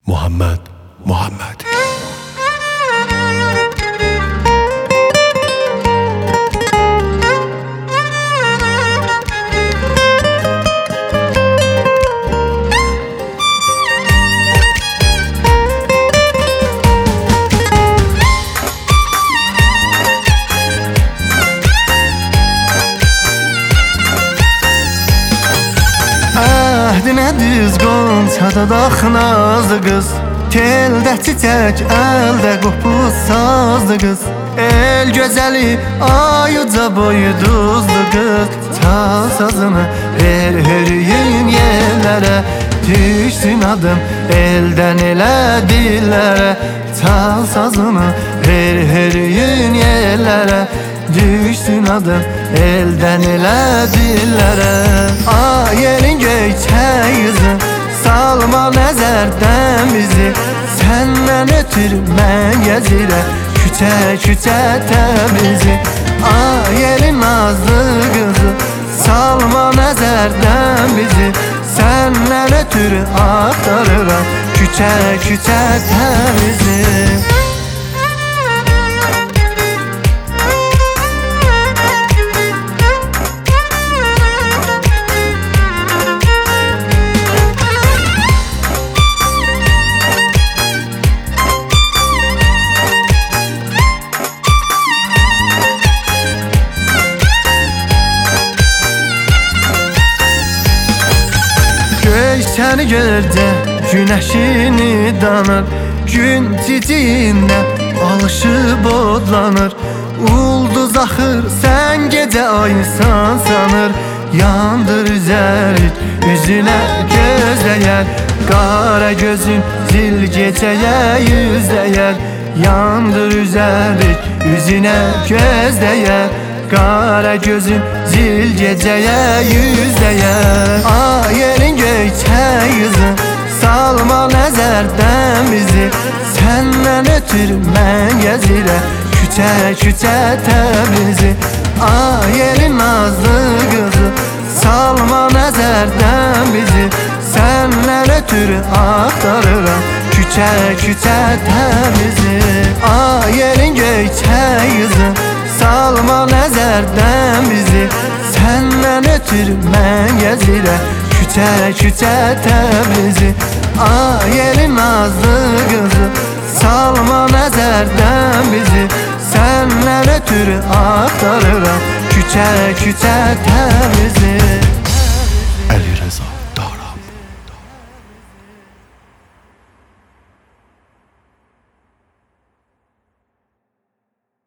Muhammed. Əhdinə düz qonçada daxnazdı qız, teldə çiçək, əldə qopuz sazdı qız. El gözəli, ayuca boyu duzlu qız. Çal sazını, ver hürüyün yerlərə, düşsün adım eldən elə dillərə. Çal sazını, ver hürüyün yerlərə, düşsün adım eldən elə dillərə. Yerin göyçək yüzü, salma nəzərdən bizi. Səndən ötür mən gəzirəm, küçə təmizi. Yerin nazlı qızı, salma nəzərdən bizi. Səndən ötür axtarıram, küçə təmizi. Səni görcə günəşini danır, gün ciciyindən alışıb odlanır. Ulduz axır, sən gecə aysan sanır. Yandır üzərik, üzünə gözləyər, qara gözün zil gecəyə yüzləyər. Yandır üzərik, üzünə gözləyər, qara gözün zil gecəyə yüzləyər. Yerin göyçək yüzü, salma nəzərdən bizi. Səndən ötür mən gəzirəm, küçə təmizi. Yerin nazlı qızı, salma nəzərdən bizi. Səndən ötür axtarıram, küçə təmizi. Yerin göyçək yüzü, salma nəzərdən bizi. Səndən ötür mən gəzirəm, küçə təmizi. Yerin nazlı qızı, salma nəzərdən bizi. Səndən ötür axtarıram, küçə təmizi. Ali